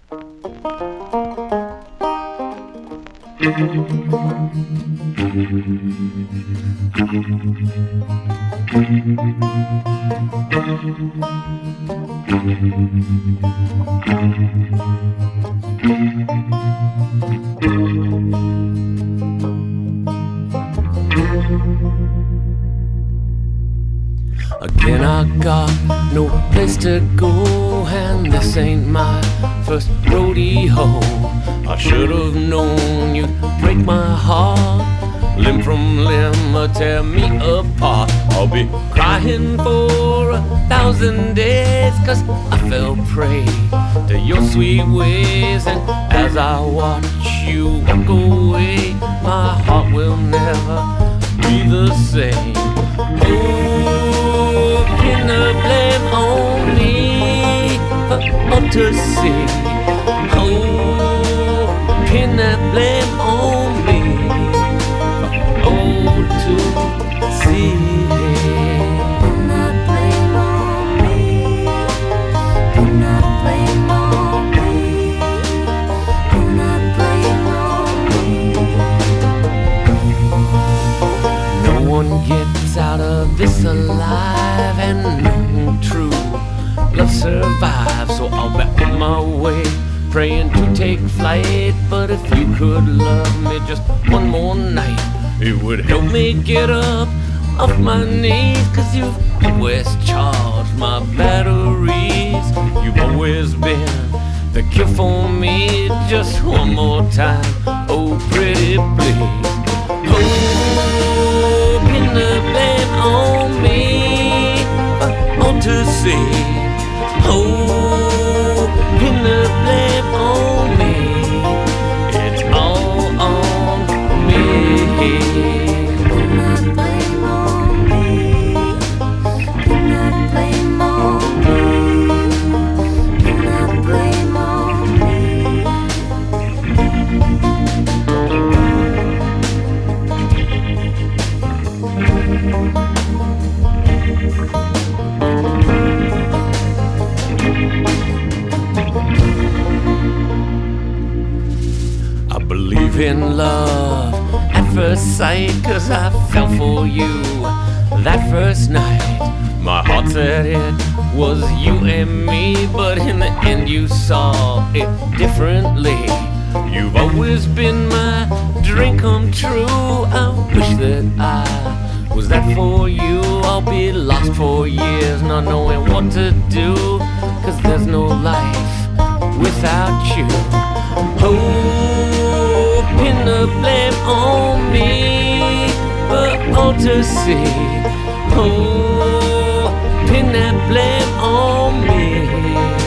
Again I got no place to go, and this ain't my first rodeo. I should have known you'd break my heart, limb from limb, or tear me apart. I'll be crying for 1,000 days, 'cause I fell prey to your sweet ways. And as I watch you walk away, my heart will never be the same. Oh, pin the blame on me for all to see. Oh, pin that blame on me for all to see. Pin that blame on me. Pin that blame on me. Pin that blame on me. No one gets out of this alive, and no true love survives. So I'll be on my way, praying to take flight. But if you could love me just one more night, it would help me get up off my knees. 'Cause you've always charged my batteries. You've always been the cure for me. Just one more time, oh pretty please. Oh, pin the blame on me for all to see. Oh, pin the blame on me. It's all on me. Pin that blame on me. Pin that blame on me. Pin that blame on me. I believe in love at first sight, 'cause I fell for you that first night. My heart said it was you and me, but in the end you saw it differently. You've always been my dream come true. I wish that I was that for you. I'll be lost for years, not knowing what to do, 'cause there's no life without you. Oh, pin the blame on me for all to see. Oh, pin that blame on me.